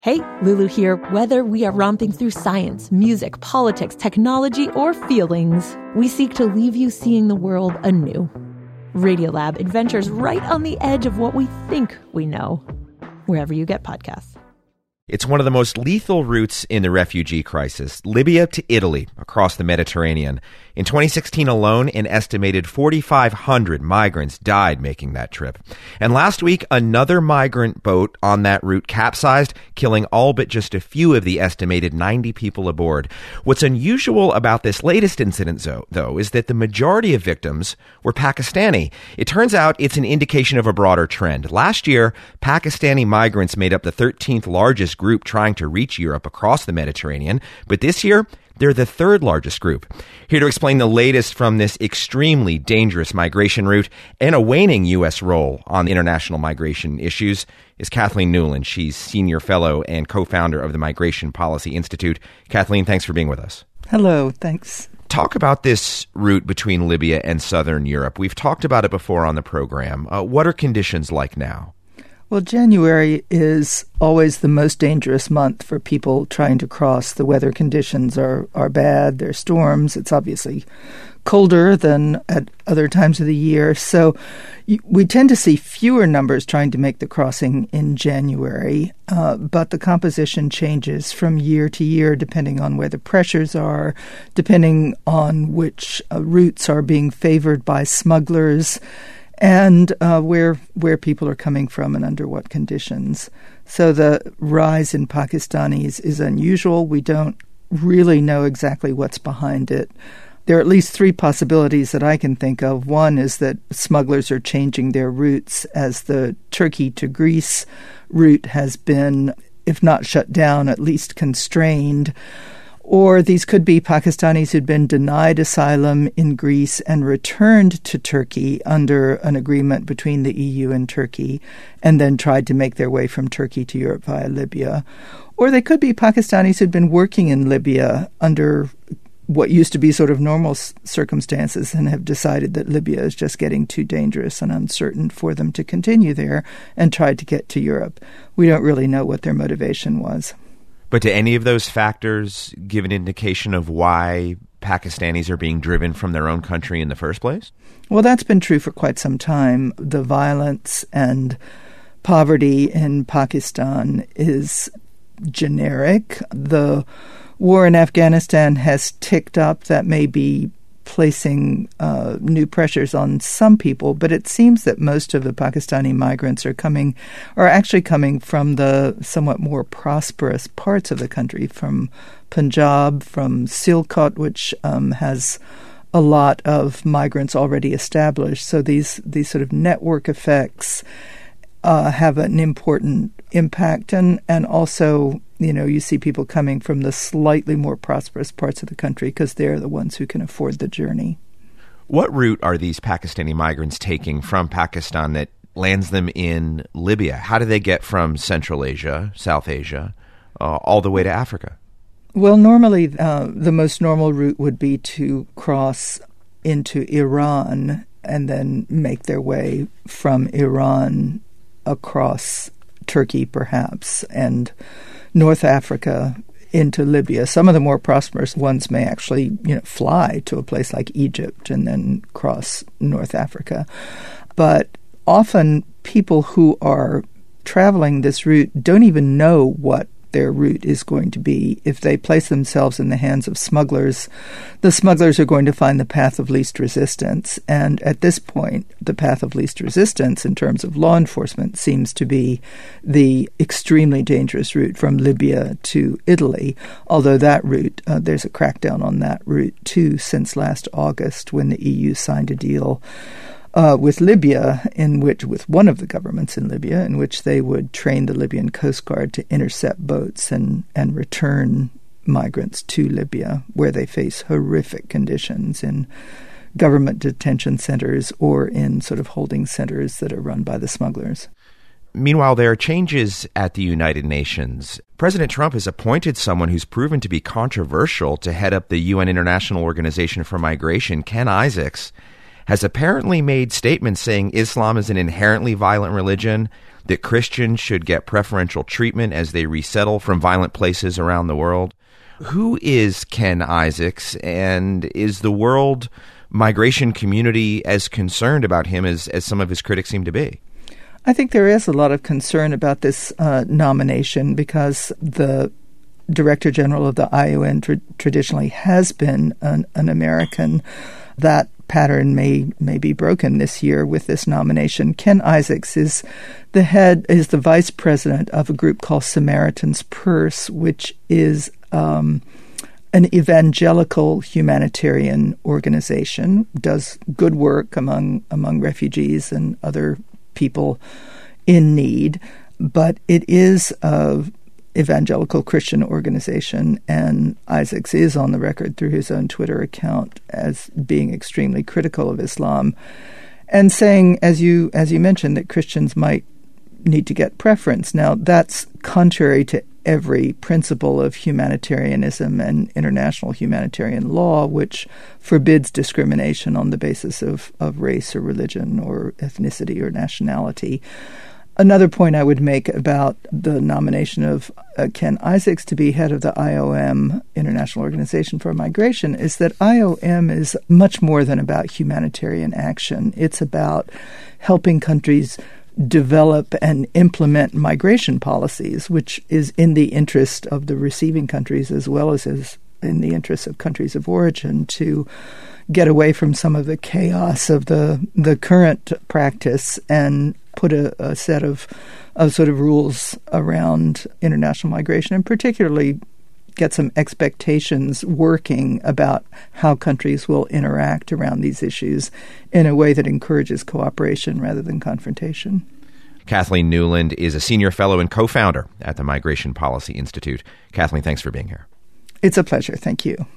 Hey, Lulu here. Whether we are romping through science, music, politics, technology, or feelings, we seek to leave you seeing the world anew. Radiolab adventures right on the edge of what we think we know, wherever you get podcasts. It's one of the most lethal routes in the refugee crisis, Libya to Italy, across the Mediterranean. In 2016 alone, an estimated 4,500 migrants died making that trip. And last week, another migrant boat on that route capsized, killing all but just a few of the estimated 90 people aboard. What's unusual about this latest incident, though, is that the majority of victims were Pakistani. It turns out it's an indication of a broader trend. Last year, Pakistani migrants made up the 13th largest group trying to reach Europe across the Mediterranean, but this year, they're the third largest group. Here to explain the latest from this extremely dangerous migration route and a waning U.S. role on international migration issues is Kathleen Newland. She's senior fellow and co-founder of the Migration Policy Institute. Kathleen, thanks for being with us. Hello, thanks. Talk about this route between Libya and southern Europe. We've talked about it before on the program. What are conditions like now? Well, January is always the most dangerous month for people trying to cross. The weather conditions are bad. There are storms. It's obviously colder than at other times of the year. So we tend to see fewer numbers trying to make the crossing in January, but the composition changes from year to year depending on where the pressures are, depending on which routes are being favored by smugglers, and where people are coming from and under what conditions. So the rise in Pakistanis is unusual. We don't really know exactly what's behind it. There are at least three possibilities that I can think of. One is that smugglers are changing their routes as the Turkey to Greece route has been, if not shut down, at least constrained. Or these could be Pakistanis who'd been denied asylum in Greece and returned to Turkey under an agreement between the EU and Turkey, and then tried to make their way from Turkey to Europe via Libya. Or they could be Pakistanis who'd been working in Libya under what used to be sort of normal circumstances and have decided that Libya is just getting too dangerous and uncertain for them to continue there and tried to get to Europe. We don't really know what their motivation was. But do any of those factors give an indication of why Pakistanis are being driven from their own country in the first place? Well, that's been true for quite some time. The violence and poverty in Pakistan is generic. The war in Afghanistan has ticked up. That may be placing new pressures on some people, but it seems that most of the Pakistani migrants are actually coming from the somewhat more prosperous parts of the country, from Punjab, from Sialkot, which has a lot of migrants already established. So these sort of network effects have an important impact, and also, you see people coming from the slightly more prosperous parts of the country because they're the ones who can afford the journey. What route are these Pakistani migrants taking from Pakistan that lands them in Libya? How do they get from Central Asia, South Asia, all the way to Africa? Well, normally the most normal route would be to cross into Iran and then make their way from Iran across Turkey, perhaps, and North Africa into Libya. Some of the more prosperous ones may actually, fly to a place like Egypt and then cross North Africa. But often people who are traveling this route don't even know what their route is going to be. If they place themselves in the hands of smugglers, the smugglers are going to find the path of least resistance. And at this point, the path of least resistance in terms of law enforcement seems to be the extremely dangerous route from Libya to Italy, although that route, there's a crackdown on that route too since last August when the EU signed a deal with Libya, with one of the governments in Libya, in which they would train the Libyan Coast Guard to intercept boats and return migrants to Libya, where they face horrific conditions in government detention centers or in sort of holding centers that are run by the smugglers. Meanwhile, there are changes at the United Nations. President Trump has appointed someone who's proven to be controversial to head up the UN International Organization for Migration. Ken Isaacs has apparently made statements saying Islam is an inherently violent religion, that Christians should get preferential treatment as they resettle from violent places around the world. Who is Ken Isaacs, and is the world migration community as concerned about him as some of his critics seem to be? I think there is a lot of concern about this nomination because the Director General of the IOM traditionally has been an American. That pattern may be broken this year with this nomination. Ken Isaacs is the vice president of a group called Samaritan's Purse, which is an evangelical humanitarian organization, does good work among refugees and other people in need, but it is a evangelical Christian organization, and Isaacs is on the record through his own Twitter account as being extremely critical of Islam and saying, as you mentioned, that Christians might need to get preference. Now, that's contrary to every principle of humanitarianism and international humanitarian law, which forbids discrimination on the basis of race or religion or ethnicity or nationality. Another point I would make about the nomination of Ken Isaacs to be head of the IOM, International Organization for Migration, is that IOM is much more than about humanitarian action. It's about helping countries develop and implement migration policies, which is in the interest of the receiving countries as well as in the interest of countries of origin to get away from some of the chaos of the current practice and put a set of sort of rules around international migration, and particularly get some expectations working about how countries will interact around these issues in a way that encourages cooperation rather than confrontation. Kathleen Newland is a senior fellow and co-founder at the Migration Policy Institute. Kathleen, thanks for being here. It's a pleasure. Thank you.